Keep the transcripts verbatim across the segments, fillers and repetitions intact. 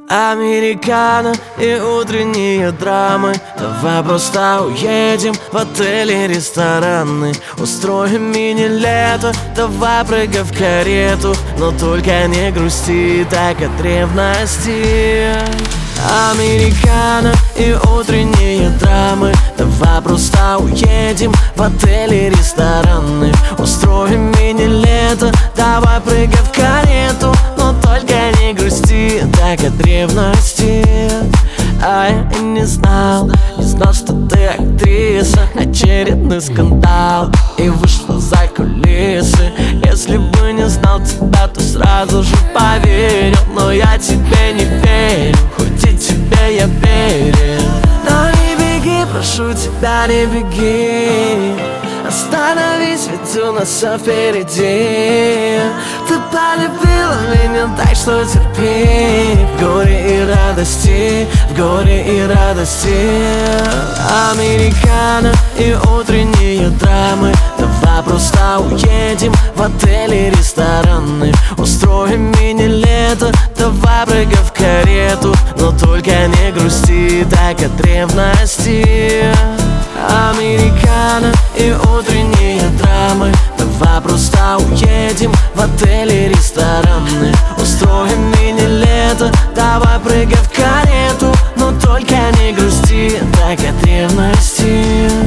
Американо и утренние драмы. Давай просто уедем в отели, рестораны, устроим мини-лето. Давай прыгай в карету, но только не грусти так от ревности. Американо и утренние драмы. Давай просто уедем в отели, рестораны, устроим мини-лето. Давай прыгай в карету, но только не грусти так от ревности. А я и не знал, не знал, что ты актриса. Очередной скандал и вышла за кулисы. Если бы не знал тебя, то сразу же поверил. Но я тебе не верю, хоть и тебе я верю. Но не беги, прошу тебя, не беги. Остановись, ведь у нас все впереди. Ты полюбила меня, так что терпи. В горе и радости, в горе и радости. Американо и утренние драмы. Давай просто уедем в отели, рестораны, устроим мини-лето. Давай прыгай в карету, но только не грусти так от ревности. Американо и утренние драмы. Давай просто уедем в отели, рестораны, устроим мини-лето. Давай прыгай в карету, но только не грусти так от ревности.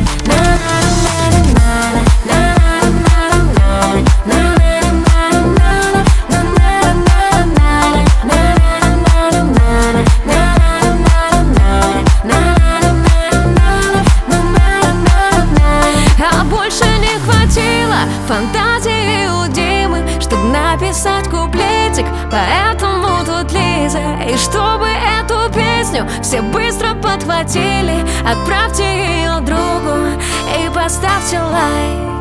Фантазии у Димы, чтоб написать куплетик, поэтому тут Лиза. И чтобы эту песню все быстро подхватили, отправьте ее другу и поставьте лайк.